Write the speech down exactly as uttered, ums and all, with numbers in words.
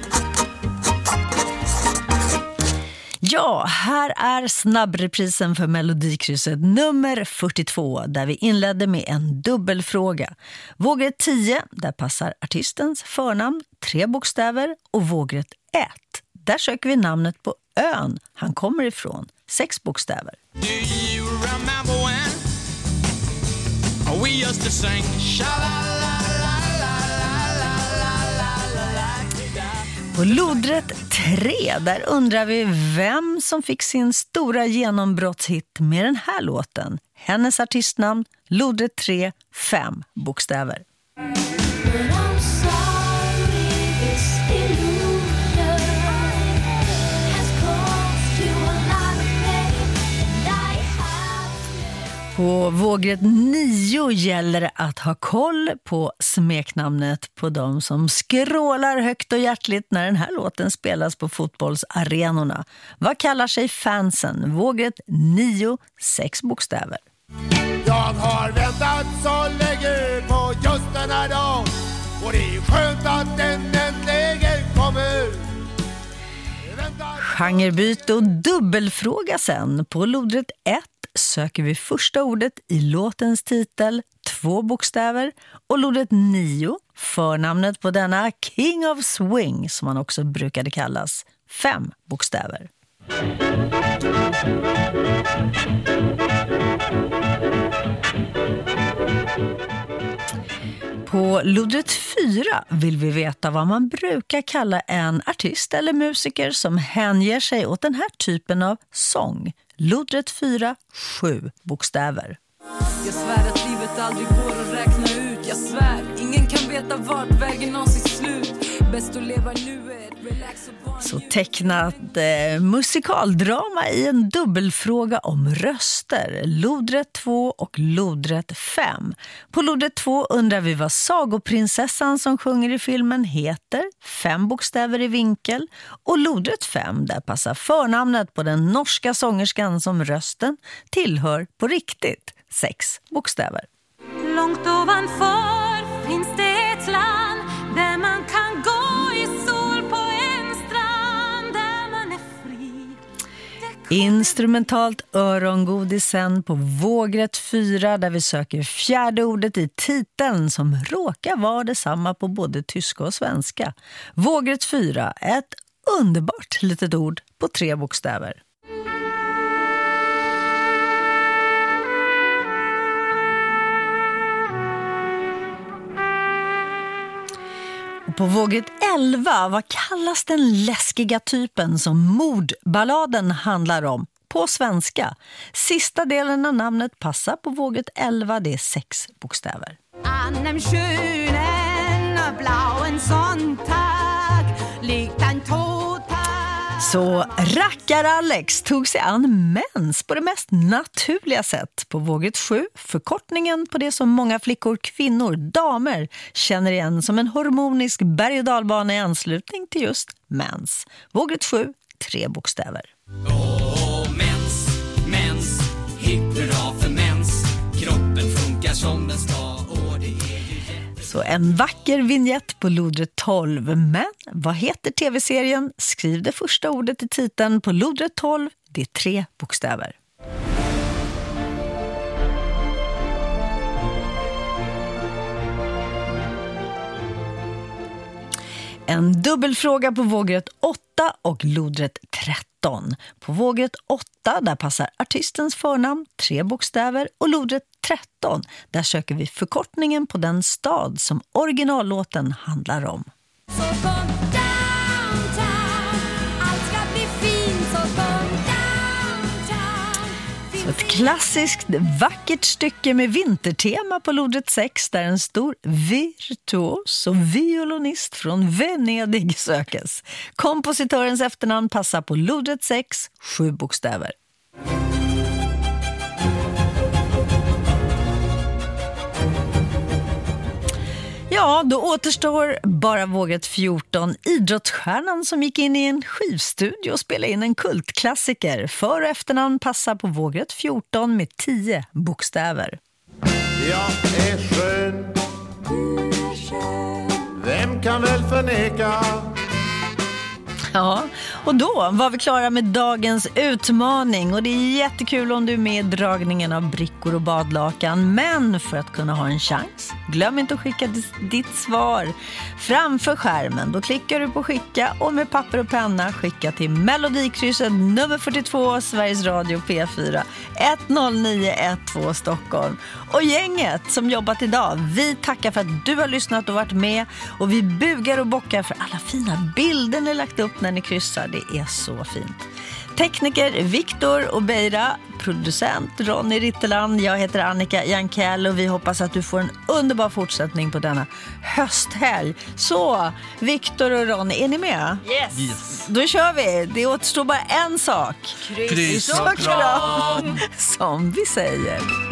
Ja, här är snabbreprisen för Melodikrysset nummer fyrtiotvå där vi inledde med en dubbelfråga. Vågrätt tio, där passar artistens förnamn, tre bokstäver, och vågrätt ett, där söker vi namnet på ön han kommer ifrån, sex bokstäver. Do you remember when we used to sing På lodrätt tre, där undrar vi vem som fick sin stora genombrottshit med den här låten. Hennes artistnamn, lodrätt tre, fem bokstäver. På vågrätt nio gäller det att ha koll på smeknamnet på de som skrålar högt och hjärtligt när den här låten spelas på fotbollsarenorna. Vad kallar sig fansen? Vågrätt nio, sex bokstäver. Jag har väntat så länge på just den här dagen, och det är skönt att den äntligen kommer. Genrebyte och dubbelfråga sen. På lodrätt ett söker vi första ordet i låtens titel, två bokstäver, och lodrätt nio, förnamnet på denna King of Swing som han också brukade kallas, fem bokstäver. På lodrätt fyra vill vi veta vad man brukar kalla en artist eller musiker som hänger sig åt den här typen av sång. Lodrätt fyra, sju bokstäver. Jag svär att livet aldrig går att räkna ut. Jag svär, ingen kan veta vart vägen någonsin slut. Bäst att leva nuet, relax och barn. Så tecknat eh, musikaldrama i en dubbelfråga om röster. Lodrätt två och lodrätt fem. På lodrätt två undrar vi vad sagoprinsessan som sjunger i filmen heter. Fem bokstäver i vinkel. Och lodrätt fem, där passar förnamnet på den norska sångerskan som rösten tillhör på riktigt. Sex bokstäver. Långt ovanför finns det ett land där man kan gå i sol på en strand, där man är fri. Instrumentalt örongodisen på vågrätt fyra, där vi söker fjärde ordet i titeln som råkar vara detsamma på både tyska och svenska. Vågrätt fyra, ett underbart litet ord på tre bokstäver. Och på vågrätt elva, vad kallas den läskiga typen som mordballaden handlar om på svenska? Sista delen av namnet passar på vågrätt elva, det är sex bokstäver. An dem schönen blauen Sonntag liegt ein Toter. Så rackar-Alex tog sig an mens på det mest naturliga sätt. På vågrätt sju, förkortningen på det som många flickor, kvinnor, damer känner igen som en hormonisk berg- och dalbana i anslutning till just mens. Vågrätt sju, tre bokstäver. Åh, mens, mens, hipp hurra för mens. Kroppen funkar som den ska, och det är ju jätte... Så en vacker vignett på lodrätt tolv. Men vad heter tv-serien? Skriv det första ordet i titeln på lodrätt tolv. Det är tre bokstäver. En dubbelfråga på vågrätt åtta och lodrätt tretton. På vågrätt åtta, där passar artistens förnamn, tre bokstäver, och lodrätt tretton, där söker vi förkortningen på den stad som originallåten handlar om. Så kom downtown, allt ska bli fint, så kom downtown. Så ett klassiskt vackert stycke med vintertema på lodrätt sex, där en stor virtuos och violinist från Venedig sökes. Kompositörens efternamn passar på lodrätt sex, sju bokstäver. Ja, då återstår bara vågrätt fjorton, idrottsstjärnan som gick in i en skivstudio och spelade in en kultklassiker. För- och efternamn passar på vågrätt fjorton med tio bokstäver. Jag är skön, vem kan väl förneka? Ja, och då var vi klara med dagens utmaning. Och det är jättekul om du är med i dragningen av brickor och badlakan. Men för att kunna ha en chans, glöm inte att skicka ditt svar framför skärmen. Då klickar du på skicka och med papper och penna skicka till Melodikrysset nummer fyrtiotvå, Sveriges Radio P fyra, ett noll nio ett två Stockholm. Och gänget som jobbat idag, vi tackar för att du har lyssnat och varit med. Och vi bugar och bockar för alla fina bilder ni lagt upp när ni kryssar. Det är så fint. Tekniker Viktor och Beira, producent Ronny Ritterland. Jag heter Annika Jankell och vi hoppas att du får en underbar fortsättning på denna hösthelg. Så, Viktor och Ronny, är ni med? Yes. Yes. Då kör vi. Det återstår bara en sak. Kryss och kram, som vi säger.